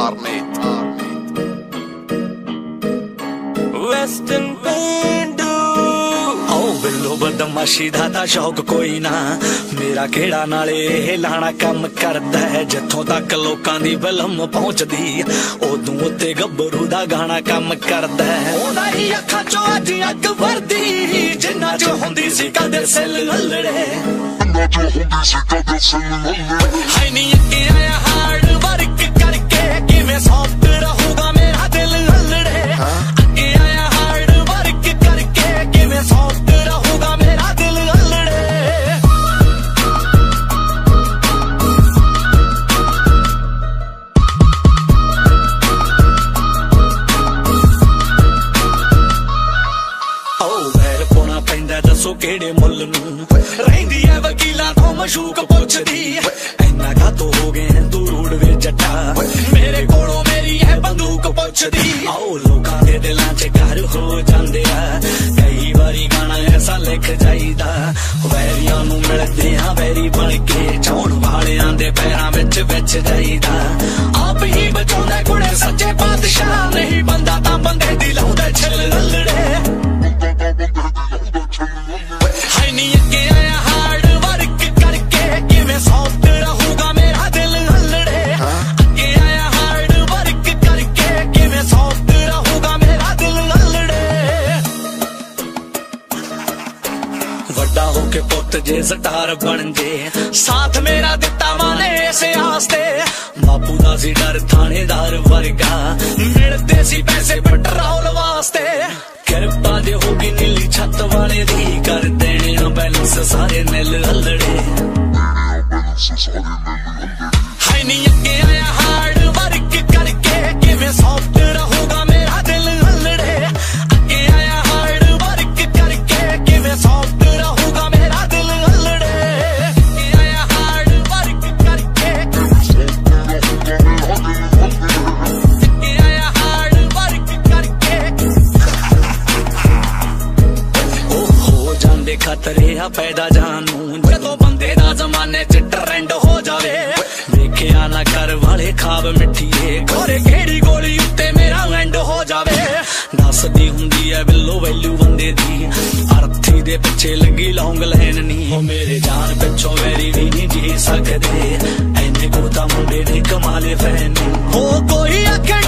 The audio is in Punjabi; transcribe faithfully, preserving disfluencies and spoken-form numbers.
ਆਰਮੀ ਵੈਸਟਰਨ ਪੈਂਡੂ ਆਓ ਬਿੱਲੋ ਬਦਮਾਸ਼ੀ ਦਾ ਤਾਂ ਸ਼ੌਕ ਕੋਈ ਨਾ ਮੇਰਾ ਕਿਹੜਾ ਨਾਲੇ ਇਹ ਲਾਣਾ ਕੰਮ ਕਰਦਾ ਹੈ ਜਿੱਥੋਂ ਤੱਕ ਲੋਕਾਂ ਦੀ ਫਿਲਮ ਪਹੁੰਚਦੀ ਉਦੋਂ ਉੱਤੇ ਗੱਭਰੂ ਦਾ ਗਾਣਾ ਕੰਮ ਕਰਦਾ ਹੈ ਉਹਦਾ ਹੀ ਅੱਖਾਂ ਚੋਂ ਅੱਜ ਅੱਗ ਵਰਦੀ ਜਿੰਨਾ ਚ ਹੁੰਦੀ ਸੀ ਕਦੇ ਸਿਲ ਲੱਲੜੇ ਜਿੰਨਾ ਚ ਹੁੰਦੀ ਸੀ ਕਦੇ ਸਿਲ ਲੱਲੜੇ ਹਾਈ ਨੀ ਅੱਗੇ ਆਇਆ ਹਾਰਡ ਵਰਕ ਕਰਕੇ ਕਿਵੇਂ ਸੌਫਟ ਰਹੂਗਾ ਮੇਰਾ ਦਿਲ ਲੱਲੜੇ ਅੱਗੇ ਆਇਆ ਹਾਰਡ ਵਰਕ ਕਰਕੇ ਕਿਵੇਂ ਸੌਫਟ ਰਹੂਗਾ ਮੇਰਾ ਦਿਲ ਲੱਲੜੇ ਓ ਵੈਰ ਪਾਉਣਾ ਪੈਂਦਾ ਦੱਸੋ ਕਿਹੜੇ ਮੁੱਲ ਨੂੰ ਰਹਿੰਦੀ ਐ ਵਕੀਲਾਂ ਤੋਂ ਮਸ਼ੂਕ ਪੁੱਛਦੀ ਇੰਨਾ ਕਾਤੋਂ ਹੋ ਗਏ ਤੂੰ ਰੂੜ ਵੇ ਜੱਟਾ ਮੇਰੇ ਕੋਲੋਂ ਮੇਰੀ ਐ ਬੰਦੂਕ ਪੁੱਛਦੀ ਆਓ ਲੋਕਾਂ ਦੇ ਦਿਲਾਂ 'ਚ ਘਰ ਹੋ ਜਾਂਦੇ ਆ ਕਈ ਵਾਰੀ ਗਾਣਾ ਐਸਾ ਲਿਖ ਜਾਈਦਾ ਵੈਰੀਆਂ ਨੂੰ ਮਿਲਦੇ ਆ ਵੈਰੀ ਬਣ ਕੇ ਚੌਣ ਵਾਲਿਆਂ ਦੇ ਪੈਰਾਂ ਵਿੱਚ ਵਿੱਚ ਜਾਈਦਾ ਆਪ ਹੀ ਬਚਾਉਂਦਾ ਕੁੜੇ ਸੱਚੇ ਪਾਤਸ਼ਾਹ ਨਹੀਂ ਬੰਦਾ ਤਾਂ ਬੰਦੇ ਦੀ ਲਾਉਂਦਾ ਛਿੱਲ ਲੱਲੜੇ ਹਾਈ ਨੀ ਅੱਗੇ ਆਇਆ ਹਾਰਡ ਵਰਕ ਕਰਕੇ ਕਿਵੇਂ ਸੌਫਟ ਰਹੂਗਾ ਮੇਰਾ ਦਿਲ ਲੱਲੜੇ ਅੱਗੇ ਆਇਆ ਹਾਰਡ ਵਰਕ ਕਰਕੇ ਕਿਵੇਂ ਸੌਫਟ ਰਹੂਗਾ ਮੇਰਾ ਦਿਲ ਲੱਲੜੇ ਵੱਡਾ ਹੋ ਕੇ ਪੁੱਤ ਜੇ ਸਟਾਰ ਬਣ ਜੇ ਸਾਥ ਮੇਰਾ ਦਿੱਤਾ ਮਾਨੇ ਇਸ ਆਸ ਤੇ ਬਾਪੂ ਦਾ ਸੀ ਡਰ ਥਾਣੇਦਾਰ ਵਰਗਾ ਮਿਲਦੇ ਸੀ ਪੈਸੇ ਪੈਟਰੋਲ ਵਾਸਤੇ ਕਿਰਪਾ ਜੇ ਹੋਗੀ ਨੀਲੀ ਛੱਤ ਵਾਲੇ ਦੀ ਕਰ ਦੇਣੇ ਆ ਬੈਲੈਂਸ ਸਾਰੇ ਨਿਲ ਲੱਲੜੇ ਹਾਈ ਨੀ ਅੱਗੇ ਆਇਆ ਹਾਰਡ ਵਰਕ ਕਰਕੇ ਕਿਵੇਂ ਸੌਫਟ ਰਹੂਗਾ ਮੇਰਾ ਦਿਲ ਲੱਲੜੇ ਅੱਗੇ ਆਇਆ ਹਾਰਡ ਵਰਕ ਕਰਕੇ ਕਿਵੇਂ ਸੌਫਟ ਰਹੂਗਾ ਮੇਰਾ ਦਿਲ ਲੱਲੜੇ ਅੱਗੇ ਆਇਆ ਹਾਰਡ ਵਰਕ ਕਰਕੇ ਅੱਗੇ ਆਇਆ ਹਾਰਡ ਵਰਕ ਕਰਕੇ ਹੋ ਜਾਂਦੇ ਖਤਰੇ ਆ ਪੈਦਾ ਜਾਨ ਨੂੰ ਜਦੋਂ ਬੰਦੇ ਦਾ ਜ਼ਮਾਨੇ 'ਚ ਟ੍ਰੈਂਡ ਹੋ ਜਾਵੇ ਵੇਖਿਆ ਨਾ ਕਰ ਵਾਲੇ ਖਾਬ ਮਿੱਠੀਏ ਘੋਰੇ ਕਿਹੜੀ ਗੋਲੀ ਉੱਤੇ ਮੇਰਾ ਐਂਡ ਹੋ ਜਾਵੇ ਦੱਸਦੀ ਹੁੰਦੀ ਐ ਬਿੱਲੋ ਵੈਲਿਊ ਬੰਦੇ ਦੀ ਅਰਥੀ ਦੇ ਪਿੱਛੇ ਲੱਗੀ ਲੌਂਗ ਲੈਨ ਨੀ ਉਹ ਮੇਰੇ ਜਾਨ ਪਿੱਛੋਂ ਵੈਰੀ ਵੀ ਨਹੀਂ ਜੀ ਸਕਦੇ ਐਨੇ ਕੋ ਤਾਂ ਮੁੰਡੇ ਨੇ ਕਮਾਲੇ ਫੈਨ ਹੋ ਕੋਈ ਆਖੇ